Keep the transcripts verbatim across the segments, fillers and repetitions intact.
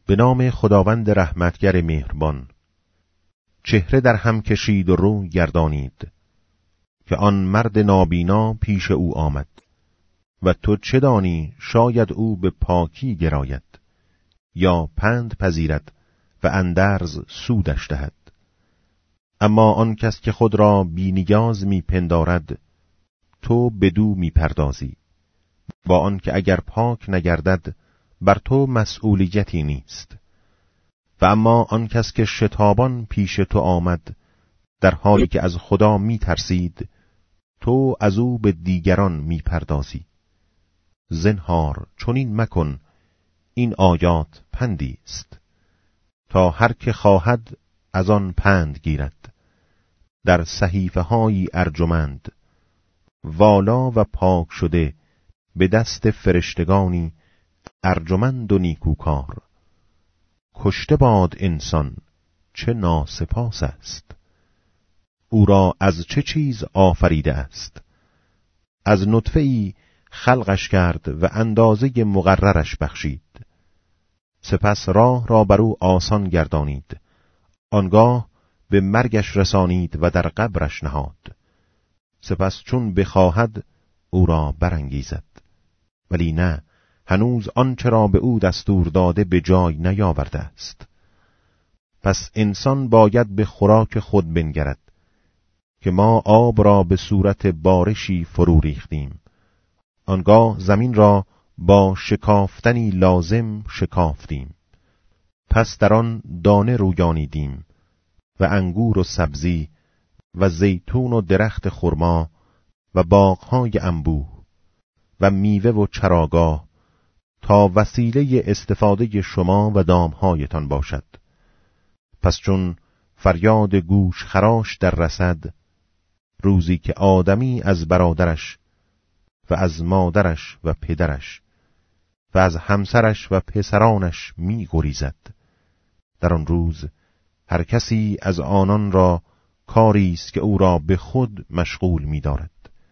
به نام خداوند رحمتگر مهربان. چهره در هم کشید و رو گردانید که آن مرد نابینا پیش او آمد و تو چه دانی شاید او به پاکی گراید یا پند پذیرد و اندرز سودش دهد. اما آن کس که خود را بی نیاز می پندارد تو بدو می پردازی، با آن که اگر پاک نگردد بر تو مسئولیتی نیست. و اما آن کس که شتابان پیش تو آمد در حالی که از خدا می ترسید تو از او به دیگران می پردازی. زنهار چنین مکن، این آیات پندی است تا هر که خواهد از آن پند گیرد. در صحیفه هایی ارجمند والا و پاک شده به دست فرشتگانی ارجمند و نیکوکار. کشته باد انسان چه ناسپاس است، او را از چه چیز آفریده است. از نطفه‌ای خلقش کرد و اندازه مقررش بخشید. سپس راه را بر او آسان گردانید، آنگاه به مرگش رسانید و در قبرش نهاد. سپس چون بخواهد او را برانگیزد. ولی نه، هنوز آنچه را به او دستور داده به جای نیاورده است. پس انسان باید به خوراک خود بنگرد که ما آب را به صورت بارشی فرو ریختیم، آنگاه زمین را با شکافتنی لازم شکافتیم. پس در آن دانه رویانیدیم و انگور و سبزی و زیتون و درخت خرما و باغهای انبوه و میوه و چراگاه تا وسیله استفاده شما و دامهایتان باشد. پس چون فریاد گوش خراش در رسد، روزی که آدمی از برادرش و از مادرش و پدرش و از همسرش و پسرانش می گریزد، در آن روز هر کسی از آنان را کاری است که او را به خود مشغول می دارد.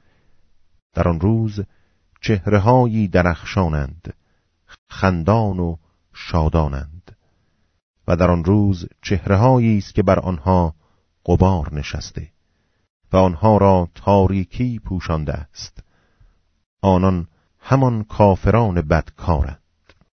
در آن روز چهره‌هایی درخشانند، خندان و شادانند، و در آن روز چهره‌هایی است که بر آنها غبار نشسته و آنها را تاریکی پوشانده است. آنان همان کافران بدکارند.